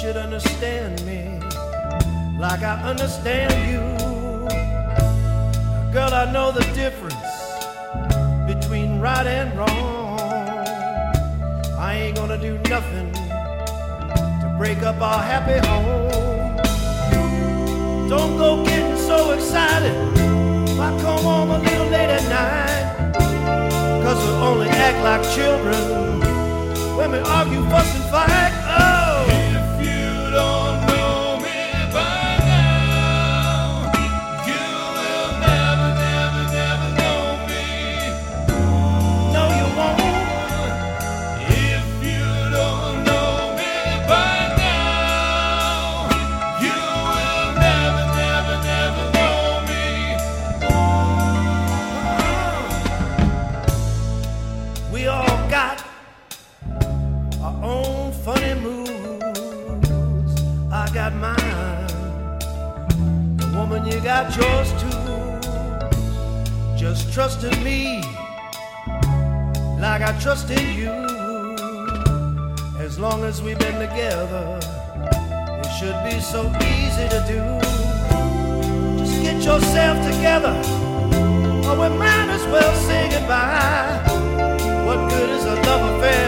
should understand me like I understand you. Girl, I know the difference between right and wrong. I ain't gonna do nothing to break up our happy home. Don't go getting so excited if I come home a little late at night, 'cause we only act like children when we argue, fuss and fight. Oh, if you don't know me by now, you will never, never, never know me. no you won't. If you don't know me by now, you will never, never, never know me. We all got our own funny moods. I got mine, the woman, you got yours too. Just trust in me like I trust in you. As long as we've been together, it should be so easy to do. Just get yourself together, or we might as well say goodbye. What good is a love affair